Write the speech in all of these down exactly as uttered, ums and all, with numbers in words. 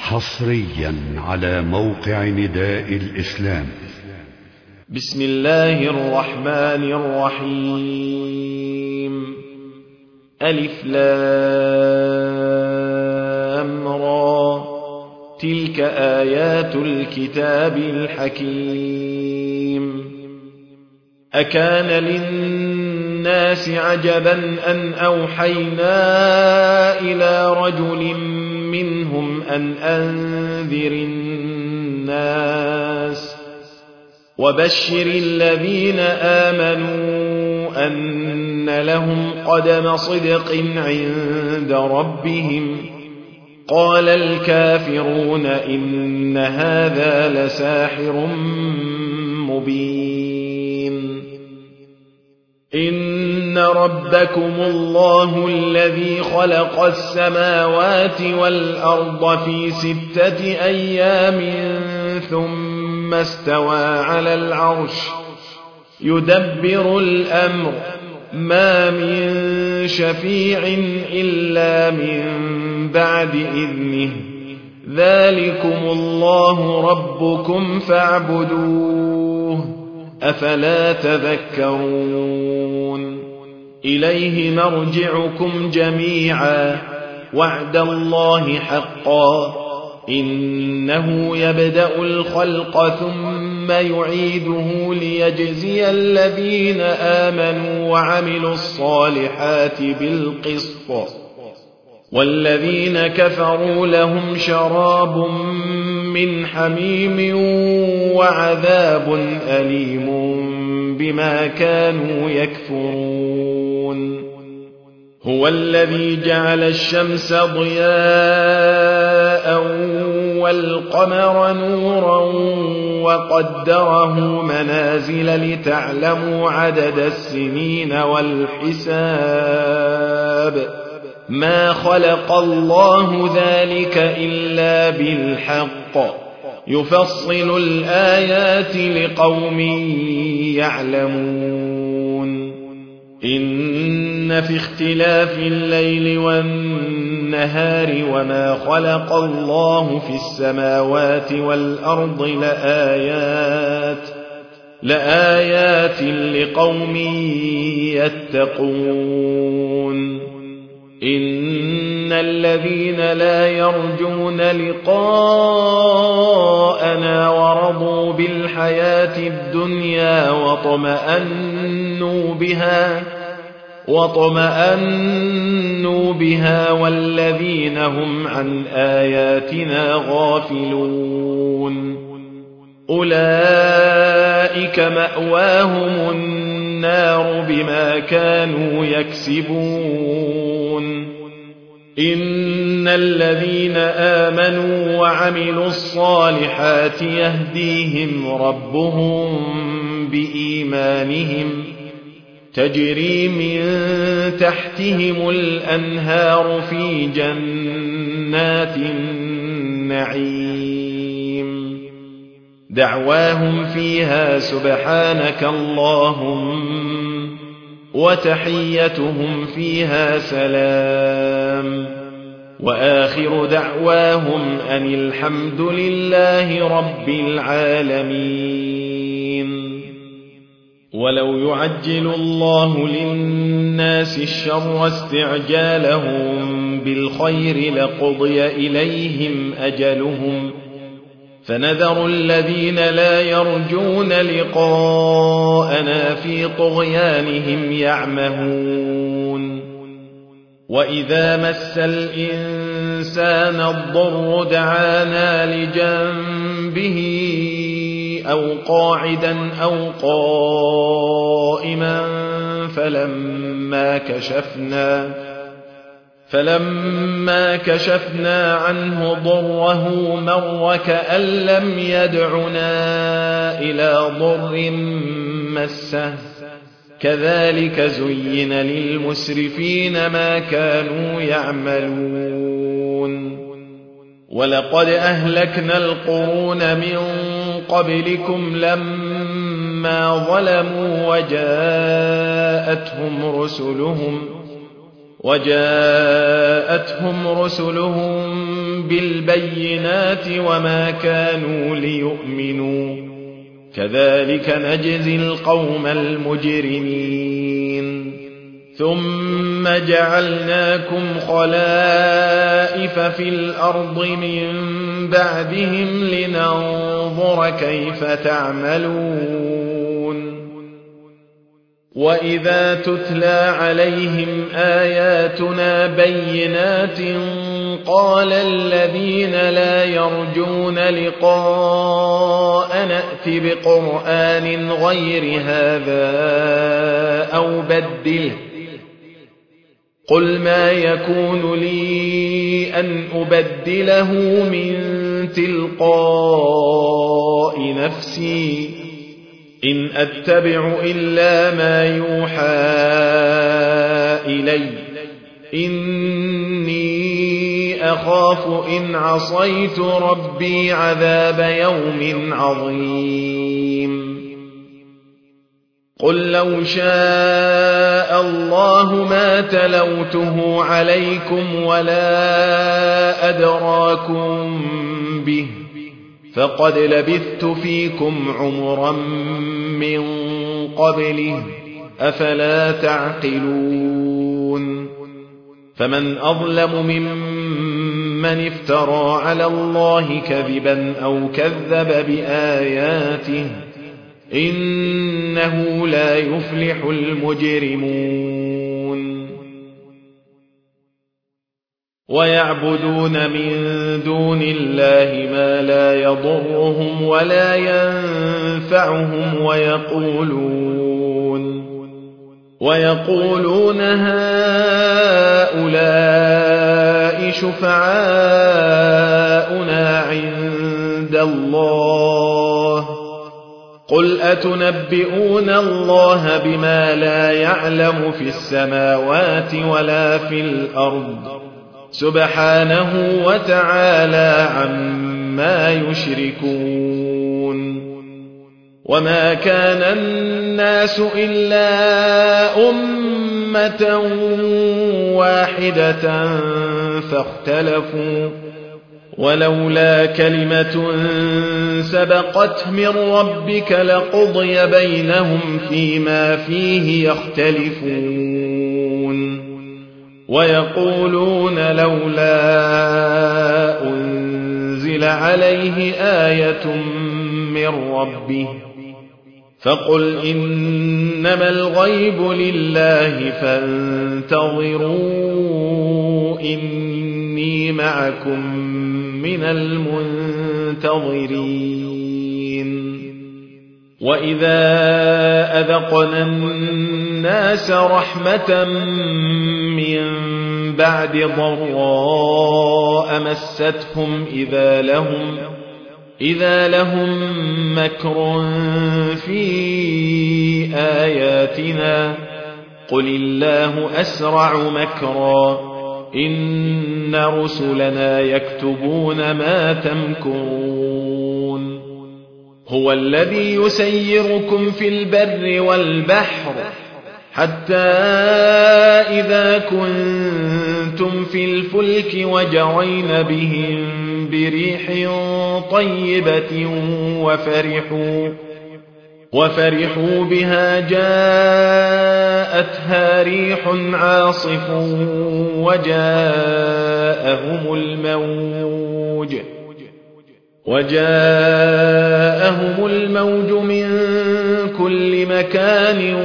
حصريا على موقع نداء الإسلام. بسم الله الرحمن الرحيم. ألف لام را، تلك آيات الكتاب الحكيم. أكان للناس عجبا أن أوحينا إلى رجل منهم أن أنذر الناس وبشر الذين آمنوا أن لهم قدم صدق عند ربهم. قال الكافرون إن هذا لساحر مبين. إن ربكم الله الذي خلق السماوات والأرض في ستة أيام ثم استوى على العرش يدبر الأمر ما من شفيع إلا من بعد إذنه ذلكم الله ربكم فاعبدوه أفلا تذكرون. إليه مرجعكم جميعا وعد الله حقا إنه يبدأ الخلق ثم يعيده ليجزي الذين آمنوا وعملوا الصالحات بالقسط والذين كفروا لهم شراب من حميم وعذاب أليم بما كانوا يكفرون. هو الذي جعل الشمس ضياء والقمر نورا وقدره منازل لتعلموا عدد السنين والحساب ما خلق الله ذلك إلا بالحق يفصل الآيات لقوم يعلمون. إن في اختلاف الليل والنهار وما خلق الله في السماوات والأرض لآيات لآيات لقوم يتقون. إن الذين لا يرجون لقاءنا ورضوا بالحياة الدنيا وطمأنوا بها وطمأنوا بها والذين هم عن آياتنا غافلون أولئك مأواهم النار بما كانوا يكسبون. إن الذين آمنوا وعملوا الصالحات يهديهم ربهم بإيمانهم تجري من تحتهم الأنهار في جنات النعيم دعواهم فيها سبحانك اللهم وتحيتهم فيها سلام وآخر دعواهم أن الحمد لله رب العالمين. ولو يعجل الله للناس الشر استعجالهم بالخير لقضي إليهم أجلهم فنذر الذين لا يرجون لقاءنا في طغيانهم يعمهون. وإذا مس الإنسان الضر دعانا لجنبه أو قاعدا أو قائما فلما كشفنا فلما كشفنا عنه ضره مر كأن لم يدعنا إلى ضر مسه كذلك زين للمسرفين ما كانوا يعملون. ولقد أهلكنا القرون من قبلكم لما ظلموا وجاءتهم رسلهم وجاءتهم رسلهم بالبينات وما كانوا ليؤمنوا كذلك نجزي القوم المجرمين ثم جعلناكم خلائف في الأرض من بعدهم لننظر كيف تعملون وإذا تتلى عليهم آياتنا بينات قال الذين لا يرجون لقاء نأت بقرآن غير هذا أو بدله قل ما يكون لي أن أبدله من تلقاء نفسي إن أتبع إلا ما يوحى إلي إني أخاف إن عصيت ربي عذاب يوم عظيم قل لو شاء الله ما تلوته عليكم ولا أدراكم به فقد لبثت فيكم عمرا من قبله أفلا تعقلون فمن أظلم ممن افترى على الله كذبا أو كذب بآياته إنه لا يفلح المجرمون ويعبدون من دون الله ما لا يضرهم ولا ينفعهم ويقولون ويقولون هؤلاء شفعاؤنا عند الله قل أتنبئون الله بما لا يعلم في السماوات ولا في الأرض سبحانه وتعالى عما يشركون وما كان الناس إلا أمة واحدة فاختلفوا ولولا كلمة سبقت من ربك لقضي بينهم فيما فيه يختلفون ويقولون لولا أنزل عليه آية من ربه فقل إنما الغيب لله فانتظروا إني معكم من المنتظرين وإذا أذقنا الناس رحمة من بعد ضراء مستهم إذا لهم إذا لهم مكر في آياتنا قل الله أسرع مكرا إن رسلنا يكتبون ما تمكرون هو الذي يسيركم في البر والبحر حتى إذا كنتم في الفلك وجرين بهم بريح طيبة وفرحوا وفرحوا بها جاءتها ريح عاصف وجاءهم الموج وجاءهم الموج من كل مكان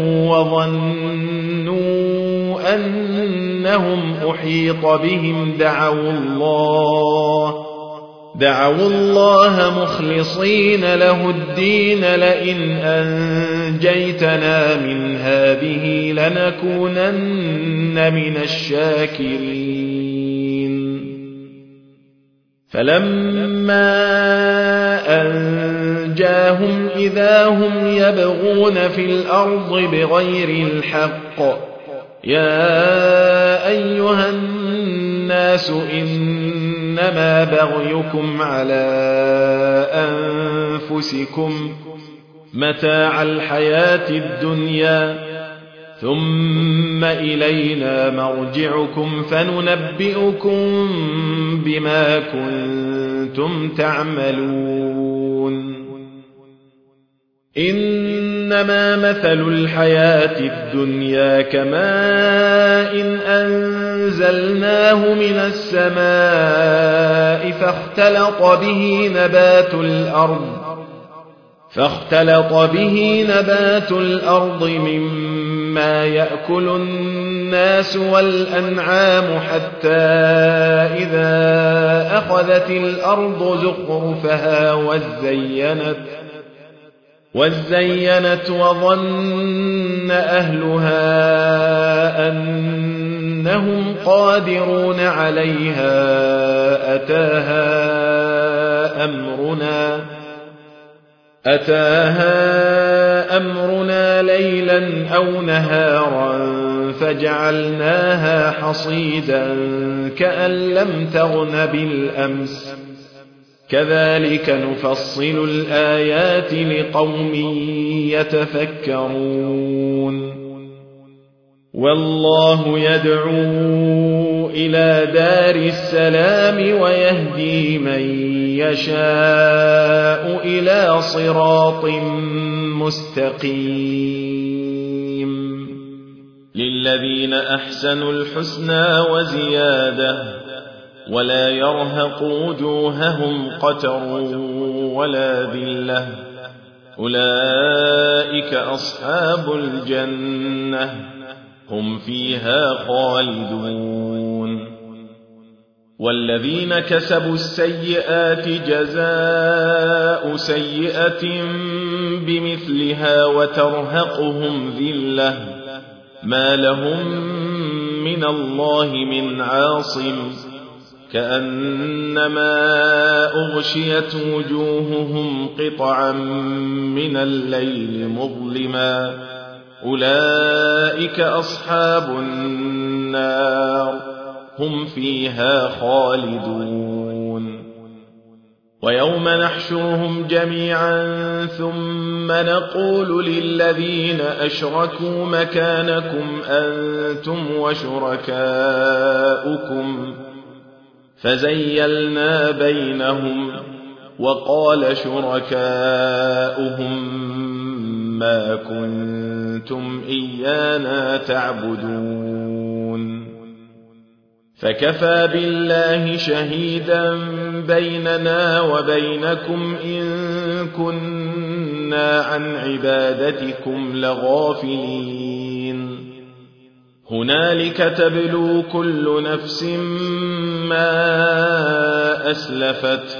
وظنوا أنهم أحيط بهم دعوا الله دعوا الله مخلصين له الدين لئن أنجيتنا من هذه لنكونن من الشاكرين فلما أنجاهم إذا هم يبغون في الأرض بغير الحق يا أيها الناس إنما بغيكم على أنفسكم متاع الحياة الدنيا ثم إلينا مرجعكم فننبئكم بما كنتم تعملون إنما مثل الحياة الدنيا كماء إن أنزلناه من السماء فاختلط به نبات الأرض فاختلط به نبات الأرض مما يأكل الناس والأنعام حتى إذا أخذت الأرض زخرفها وزينت وزينت وظن أهلها أنهم قادرون عليها أتاها أمرنا أتاها أمرنا ليلا أو نهارا فجعلناها حصيدا كأن لم تغن بالأمس كذلك نفصل الآيات لقوم يتفكرون والله يدعو إلى دار السلام ويهدي من يشاء إلى صراط مستقيم للذين أحسنوا الحسنى وزيادة ولا يرهق وجوههم قتر ولا ذلة أولئك أصحاب الجنة هم فيها خالدون والذين كسبوا السيئات جزاء سيئة بمثلها وترهقهم ذلة ما لهم من الله من عاصم كأنما أغشيت وجوههم قطعا من الليل مظلما أولئك أصحاب النار هم فيها خالدون ويوم نحشرهم جميعا ثم نقول للذين أشركوا مكانكم أنتم وشركاؤكم فزيلنا بينهم وقال شركاؤهم ما كنتم إيانا تعبدون فكفى بالله شهيدا بيننا وبينكم إن كنا عن عبادتكم لغافلين هنالك تبلو كل نفس ما أسلفت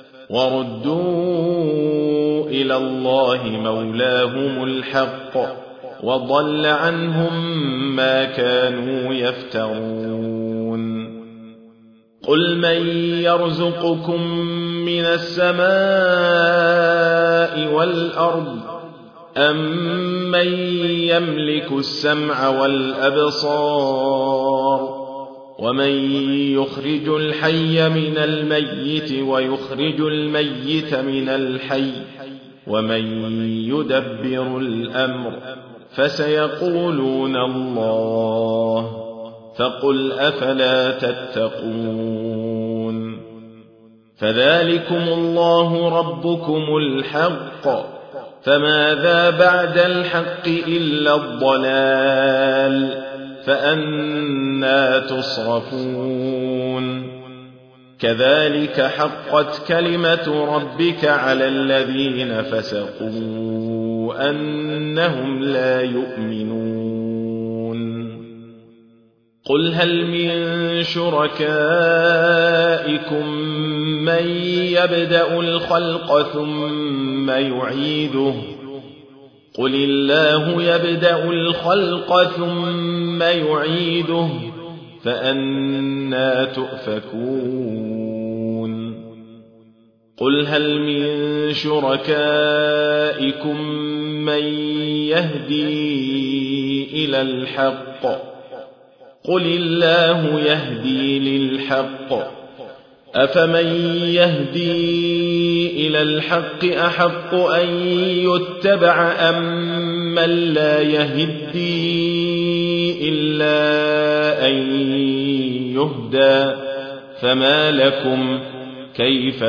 وردوا إلى الله مولاهم الحق وضل عنهم ما كانوا يفترون قل من يرزقكم من السماء والأرض أم من يملك السمع والأبصار ومن يخرج الحي من الميت ويخرج الميت من الحي ومن يدبر الأمر فسيقولون الله فقل أفلا تتقون فذلكم الله ربكم الحق فماذا بعد الحق إلا الضلال فأنى تصرفون كذلك حقت كلمة ربك على الذين فسقوا أنهم لا يؤمنون قل هل من شركائكم من يبدأ الخلق ثم يعيده قل الله يبدأ الخلق ثم يعيده فأنى تؤفكون قل هل من شركائكم من يهدي إلى الحق قل الله يهدي للحق أفمن يهدي إلى الحق أحق أن يتبع أم من لا يهدي إلا أن يهدى فما لكم كيف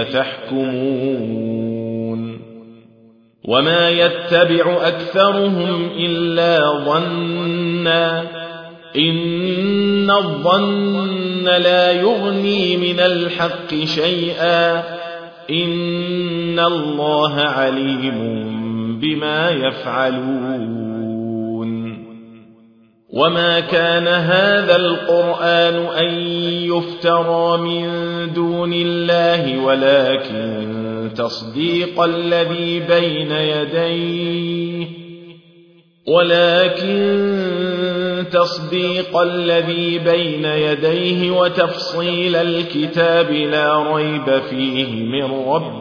تحكمون وما يتبع أكثرهم إلا ظنا إن الظن لا يغني من الحق شيئا إن الله عليم بما يفعلون وما كان هذا القرآن أن يفترى من دون الله ولكن تصديق الذي بين يديه ولكن تصديق الذي بين يديه وتفصيل الكتاب لا ريب فيه من رب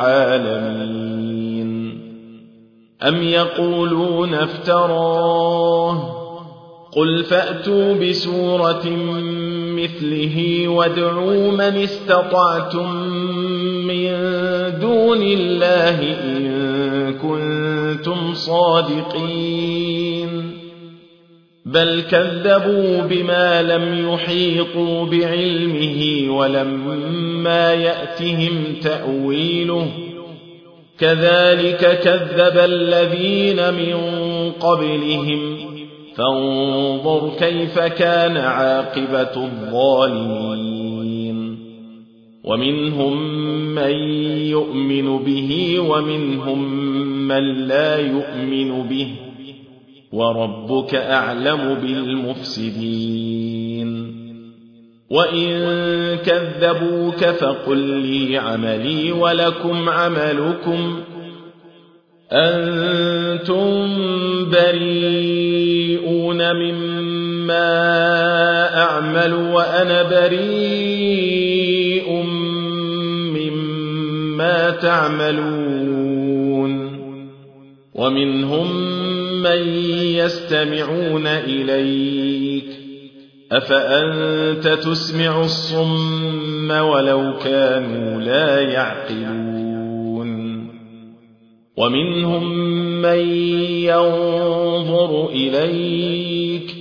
العالمين أم يقولون افتراه قل فأتوا بسورة مثله وادعوا من استطعتم من دون الله إن كنتم صادقين بل كذبوا بما لم يحيطوا بعلمه ولما يأتهم تأويله كذلك كذب الذين من قبلهم فانظر كيف كان عاقبة الظالمين ومنهم من يؤمن به ومنهم من لا يؤمن به وربك أعلم بالمفسدين وإن كذبوك فقل لي عملي ولكم عملكم أنتم بريئون مما أعمل وأنا بريء مما تعملون ومنهم من يستمعون إليك أفأنت تسمع الصم ولو كانوا لا يعقلون ومنهم من ينظر إليك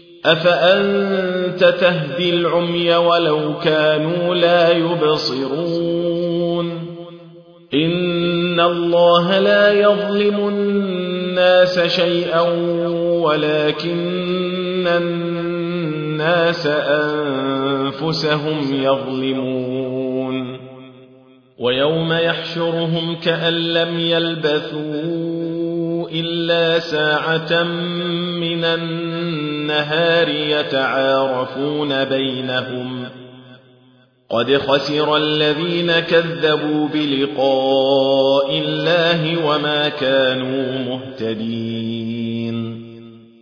أفأنت تهدي العمي ولو كانوا لا يبصرون إن الله لا يظلم الناس شيئا ولكن الناس أنفسهم يظلمون ويوم يحشرهم كأن لم يلبثوا إلا ساعة من النهار يتعارفون بينهم قد خسر الذين كذبوا بلقاء الله وما كانوا مهتدين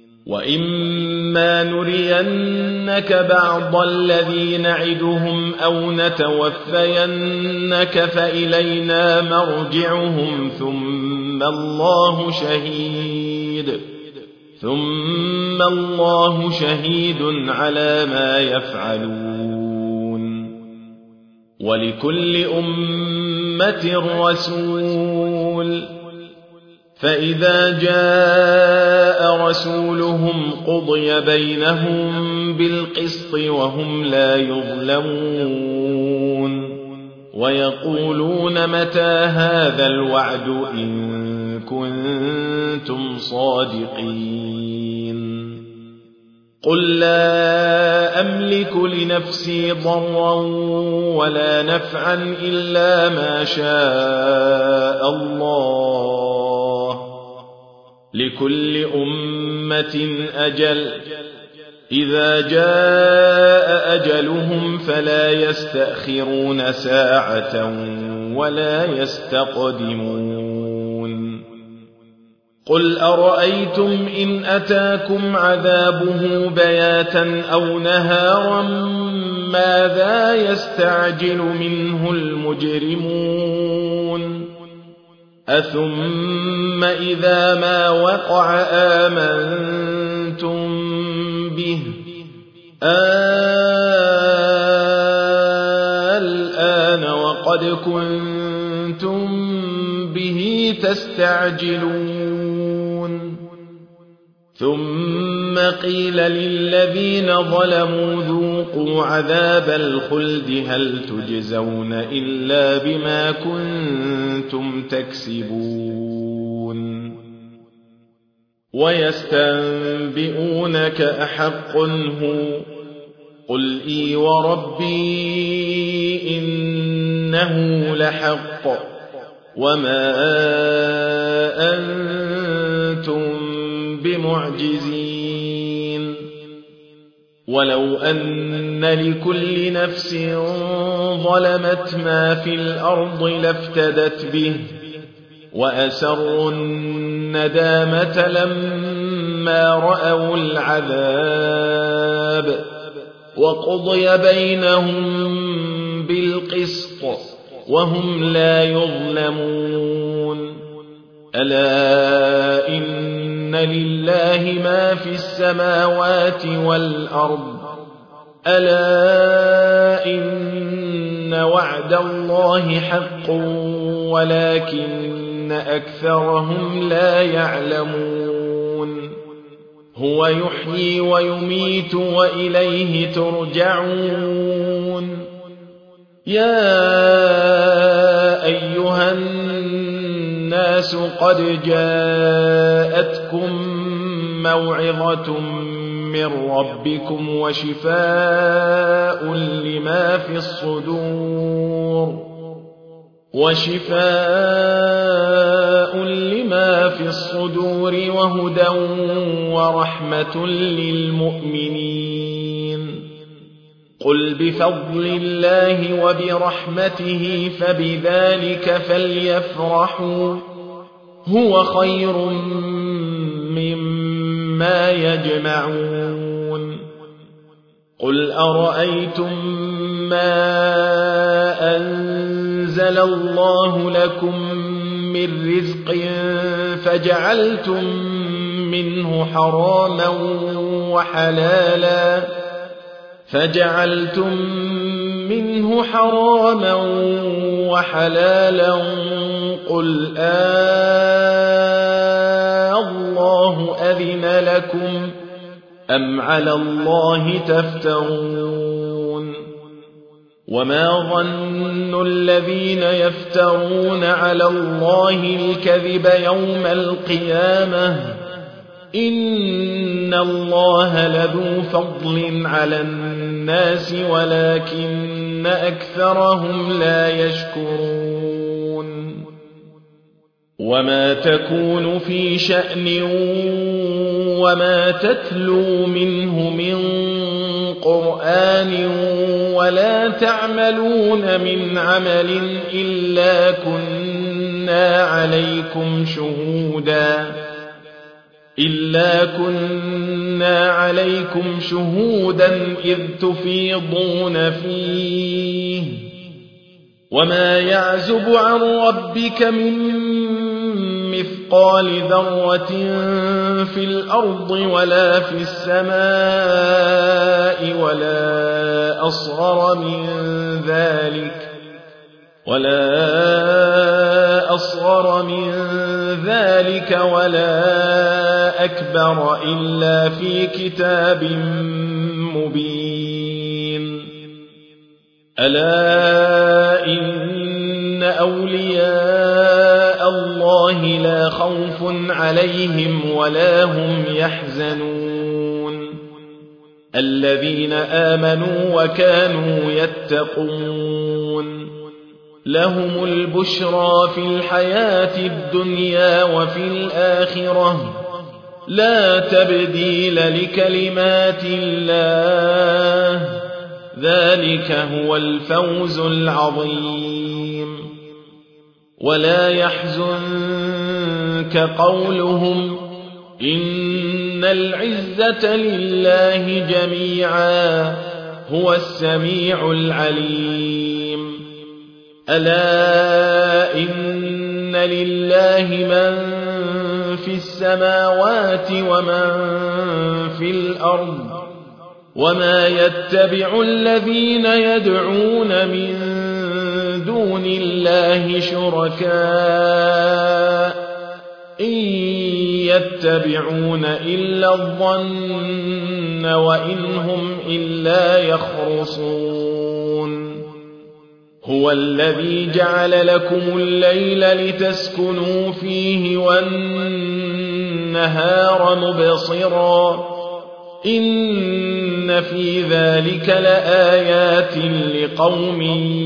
وإما نرينك بعض الذي نعدهم أو نتوفينك فإلينا مرجعهم ثم الله شهيد ثم الله شهيد على ما يفعلون ولكل أمة رسول فإذا جاء رسولهم قضي بينهم بالقسط وهم لا يظلمون ويقولون متى هذا الوعد إن كنتم صادقين قل لا أملك لنفسي ضرا ولا نفعا إلا ما شاء الله لكل أمة أجل إذا جاء أجلهم فلا يستأخرون ساعة ولا يستقدمون قل أرأيتم إن أتاكم عذابه بياتا أو نهارا ماذا يستعجل منه المجرمون أثم إذا ما وقع آمنتم به الآن وقد كنتم به تستعجلون ثم قيل للذين ظلموا ذوقوا عذاب الخلد هل تجزون إلا بما كنتم تكسبون ويستنبئونك أحق هو قل إي وربي إنه لحق وما أنتم بمعجزين ولو أن لكل نفس ظلمت ما في الأرض لافتدت به وأسروا الندامة لما رأوا العذاب وقضي بينهم بالقسط وهم لا يظلمون ألا إن لله ما في السماوات والأرض ألا إن وعد الله حق ولكن أكثرهم لا يعلمون هو يحيي ويميت وإليه ترجعون يا أيها الناس قد جاءتكم موعظة من ربكم وشفاء لما في الصدور وشفاء لما في الصدور وهدى ورحمة للمؤمنين قل بفضل الله وبرحمته فبذلك فليفرحوا هو خير مما يجمعون قل أرأيتم ما أنزل الله لكم من رزق فجعلتم منه حراما وحلالا فجعلتم منه حراما وحلالا قل آه الله أذن لكم أم على الله تفترون وما ظن الذين يفترون على الله الكذب يوم القيامة إن الله لذو فضل على الناس ولكن أكثرهم لا يشكرون وما تكون في شأن وما تتلو منه من قرآن ولا تعملون من عمل إلا كنا عليكم شهودا إلا كنا عليكم شهودا إذ تفيضون فيه وما يعزب عن ربك من مثقال ذرة في الأرض ولا في السماء ولا أصغر من ذلك ولا أصغر من ذلك ولا أكبر إلا في كتاب مبين ألا إن أولياء الله لا خوف عليهم ولا هم يحزنون الذين آمنوا وكانوا يتقون لهم البشرى في الحياة الدنيا وفي الآخرة لا تبديل لكلمات الله ذلك هو الفوز العظيم ولا يحزنك قولهم إن العزة لله جميعا هو السميع العليم ألا إن لله من في السماوات ومن في الأرض وما يتبع الذين يدعون من دون الله شركاء إن يتبعون إلا الظن وإن هم إلا يخرصون هو الذي جعل لكم الليل لتسكنوا فيه والنهار مبصرا إن في ذلك لآيات لقوم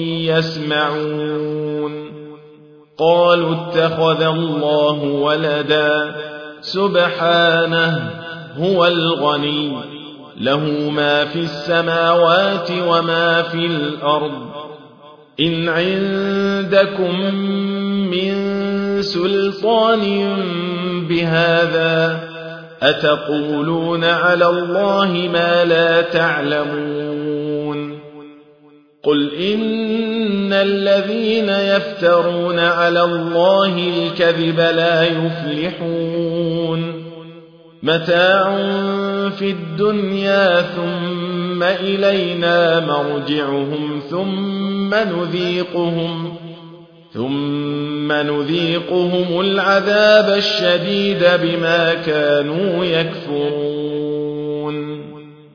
يسمعون قالوا اتخذ الله ولدا سبحانه هو الغني له ما في السماوات وما في الأرض إن عندكم من سلطان بهذا أتقولون على الله ما لا تعلمون قل إن الذين يفترون على الله الكذب لا يفلحون متاع في الدنيا ثم إلينا مرجعهم ثم نذيقهم ثم نذيقهم العذاب الشديد بما كانوا يكفرون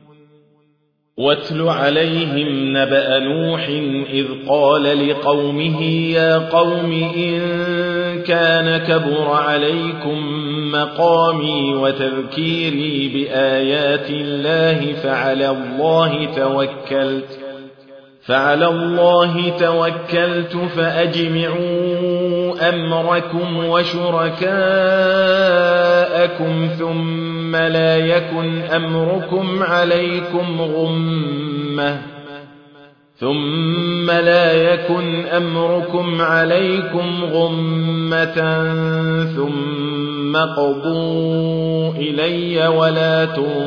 واتل عليهم نبأ نوح إذ قال لقومه يا قوم إن كان كبر عليكم مقامي وتذكيري بآيات الله فعلى الله توكلت فعلى الله توكلت فأجمعوا أمركم وشركاءكم ثم لا يكن أمركم عليكم غمة ثم لا يكن أمركم عليكم غمة ثم قضوا إلي ولا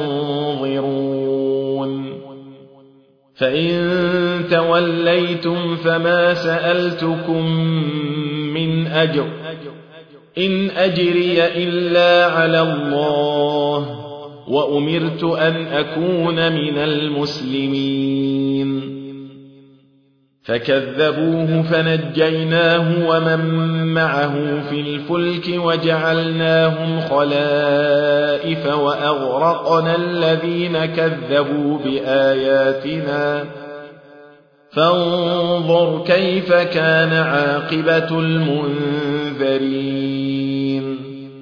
تنظرون فإن توليتم فما سألتكم من أجر إن أجري إلا على الله وأمرت أن أكون من المسلمين فكذبوه فنجيناه ومن معه في الفلك وجعلناهم خلائف وأغرقنا الذين كذبوا بآياتنا فانظر كيف كان عاقبة المنذرين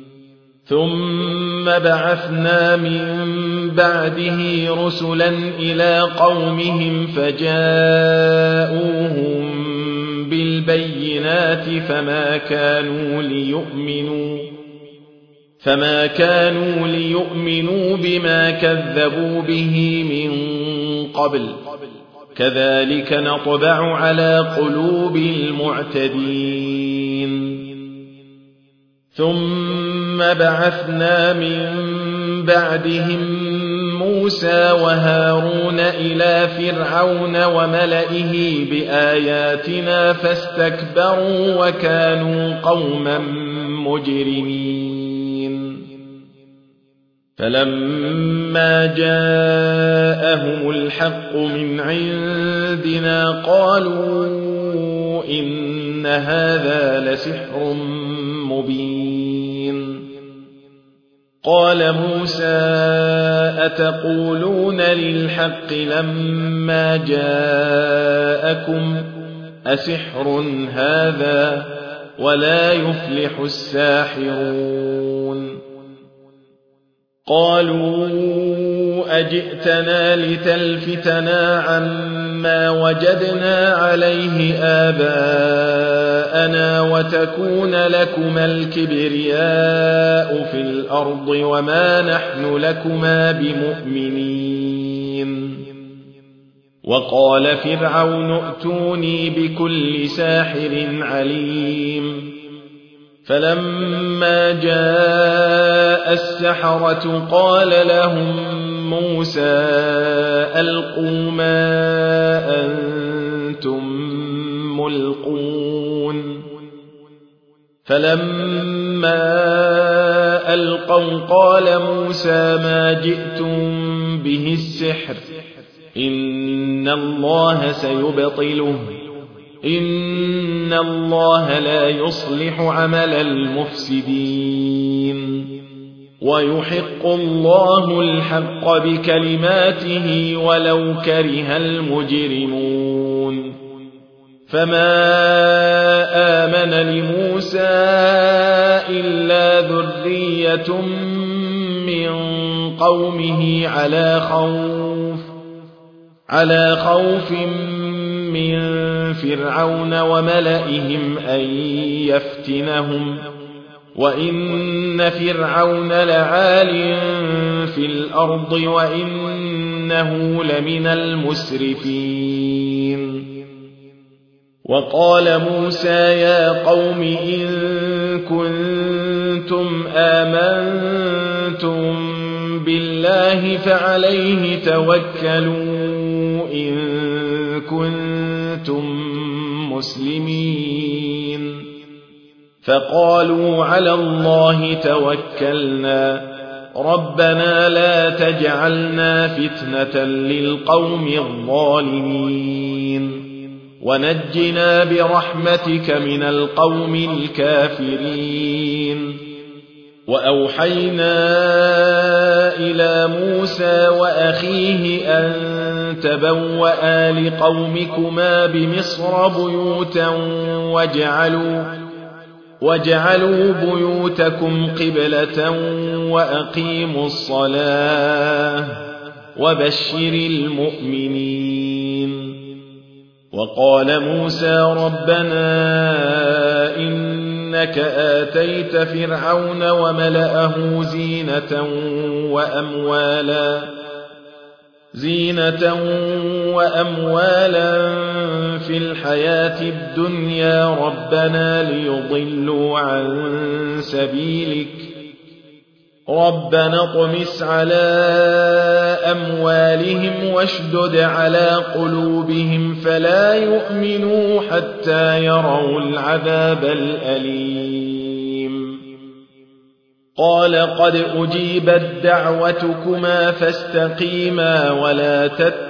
ثم بعثنا من بعده رسلا إلى قومهم فجاءوهم بالبينات فما كانوا ليؤمنوا فما كانوا ليؤمنوا بما كذبوا به من قبل كذلك نطبع على قلوب المعتدين ثم بعثنا من بعدهم موسى وهارون إلى فرعون وملئه بآياتنا فاستكبروا وكانوا قوما مجرمين فلما جاءهم الحق من عندنا قالوا إن هذا لسحر مبين قال موسى أتقولون للحق لما جاءكم أسحر هذا ولا يفلح الساحرون قالوا أجئتنا لتلفتنا عما وجدنا عليه آباءنا وتكون لكما الكبرياء في الأرض وما نحن لكما بمؤمنين وقال فرعون ائتوني بكل ساحر عليم فلما جاء السحرة قال لهم موسى ألقوا ما أنتم ملقون فلما ألقوا قال موسى ما جئتم به السحر إن الله سيبطله إن الله لا يصلح عمل المفسدين ويحق الله الحق بكلماته ولو كره المجرمون فما آمن لموسى إلا ذرية من قومه على خوف على خوف من فرعون وملئهم أن يفتنهم وإن فرعون لعال في الأرض وإنه لمن المسرفين وقال موسى يا قوم إن كنتم آمنتم بالله فعليه توكلوا إن كنتم مسلمين فقالوا على الله توكلنا ربنا لا تجعلنا فتنة للقوم الظالمين ونجنا برحمتك من القوم الكافرين وأوحينا إلى موسى وأخيه أن تبوأ لقومكما بمصر بيوتا واجعلوا, واجعلوا بيوتكم قبلة وأقيموا الصلاة وبشر المؤمنين وقال موسى ربنا إنك آتيت فرعون وملأه زينة وأموالا زينة وأموالا في الحياة الدنيا ربنا ليضلوا عن سبيلك ربنا اطمس على أموالهم واشدد على قلوبهم فلا يؤمنوا حتى يروا العذاب الأليم قال قد أجيبت دعوتكما فاستقيما ولا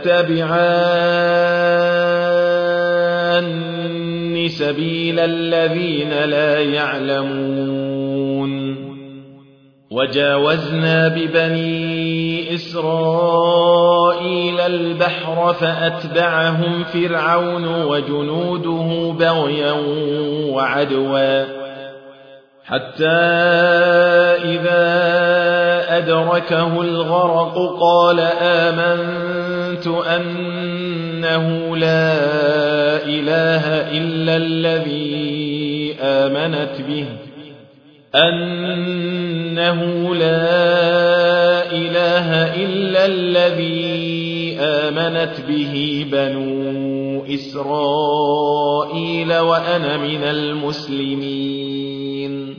تتبعان سبيل الذين لا يعلمون وجاوزنا ببني إسرائيل البحر فأتبعهم فرعون وجنوده بغيا وعدوا حتى إذا أدركه الغرق قال آمنت أنه لا إله إلا الذي آمنت به أنه لا إله إلا الذي آمنت به بنو إسرائيل وأنا من المسلمين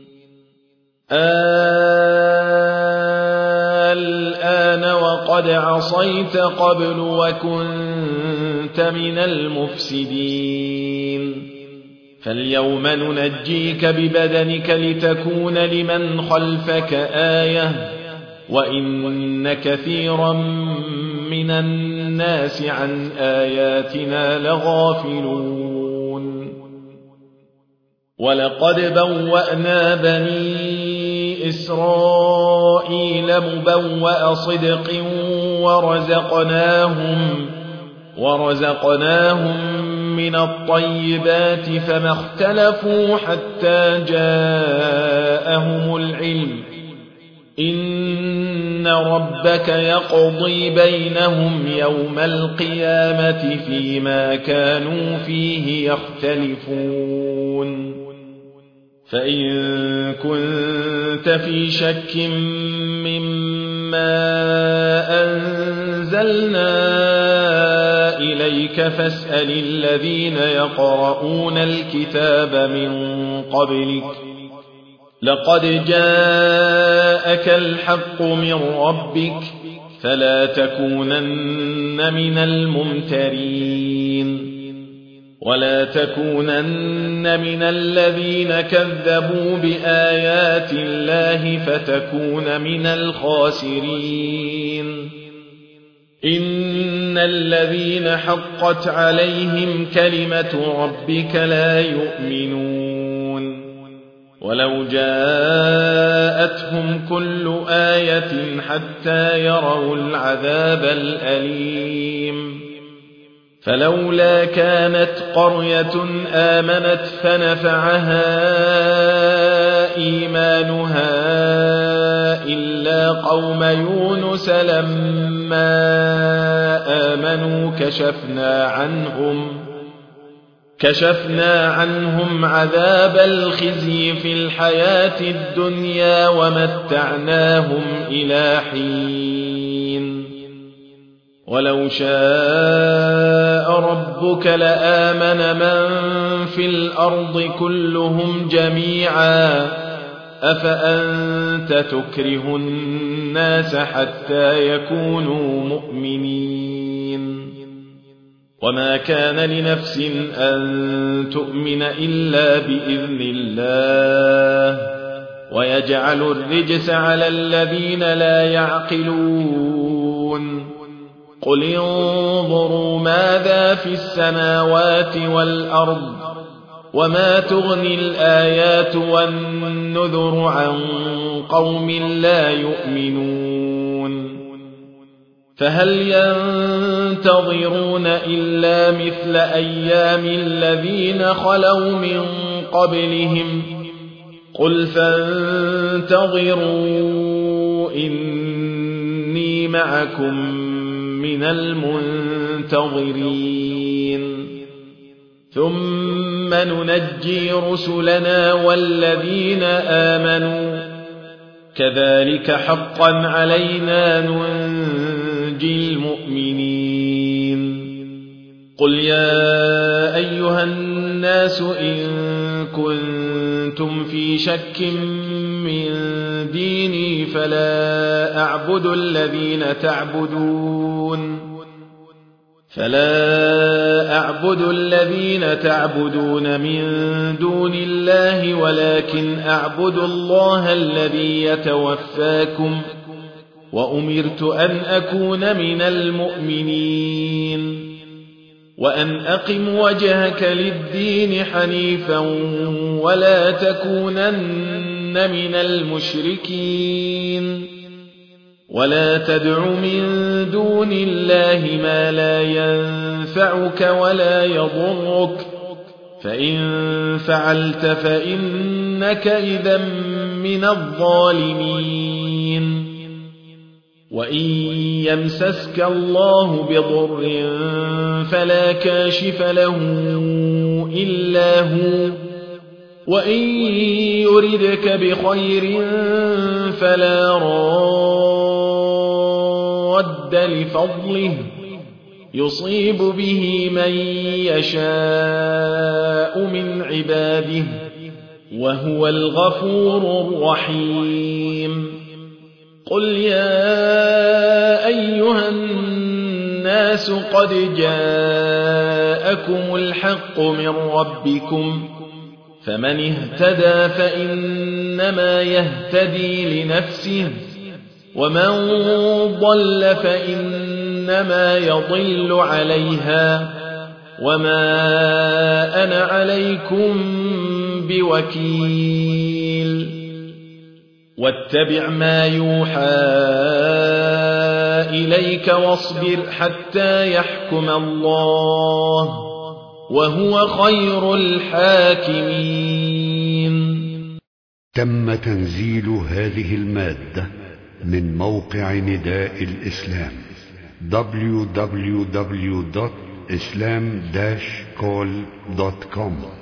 الآن وقد عصيت قبل وكنت من المفسدين فاليوم ننجيك ببدنك لتكون لمن خلفك آية وإن كثيرا من الناس عن آياتنا لغافلون ولقد بوأنا بني إسرائيل مبوأ صدق ورزقناهم ورزقناهم من الطيبات فما اختلفوا حتى جاءهم العلم إن ربك يقضي بينهم يوم القيامة فيما كانوا فيه يختلفون فإن كنت في شك مما أنزلنا إليك فاسأل الذين يقرؤون الكتاب من قبلك لقد جاءك الحق من ربك فلا تكونن من الممترين ولا تكونن من الذين كذبوا بآيات الله فتكون من الخاسرين إن الذين حقت عليهم كلمة ربك لا يؤمنون ولو جاءتهم كل آية حتى يروا العذاب الأليم فلولا كانت قرية آمنت فنفعها إيمانها إلا قوم يونس لما آمنوا كشفنا عنهم كشفنا عنهم عذاب الخزي في الحياة الدنيا ومتعناهم إلى حين ولو شاء ربك لآمن من في الأرض كلهم جميعا أفأنت تكره الناس حتى يكونوا مؤمنين وما كان لنفس أن تؤمن إلا بإذن الله ويجعل الرجس على الذين لا يعقلون قل انظروا ماذا في السماوات والأرض وما تغني الآيات والنذر عن قوم لا يؤمنون فهل ينتظرون إلا مثل أيام الذين خلوا من قبلهم قل فانتظروا إني معكم من المنتظرين ثم ننجي رسلنا والذين آمنوا كذلك حقا علينا ننجي المؤمنين قل يا أيها الناس إن كنتم في شك من ديني فلا أعبد الذين تعبدون فلا أعبد الذين تعبدون من دون الله ولكن أعبد الله الذي يتوفاكم وأمرت أن أكون من المؤمنين وأن أقم وجهك للدين حنيفا ولا تكونن من المشركين ولا تدع من دون الله ما لا ينفعك ولا يضرك فإن فعلت فإنك إذا من الظالمين وإن يمسسك الله بضر فلا كاشف له إلا هو وإن يردك بخير فلا راد لفضله يصيب به من يشاء من عباده وهو الغفور الرحيم قل يا أيها الناس قد جاءكم الحق من ربكم فمن اهتدى فإنما يهتدي لنفسه ومن ضل فإنما يضل عليها وما أنا عليكم بوكيل واتبع ما يوحى إليك واصبر حتى يحكم الله وهو خير الحاكمين. تم تنزيل هذه المادة من موقع نداء الإسلام دبليو دبليو دبليو دوت إسلام داش كول دوت كوم.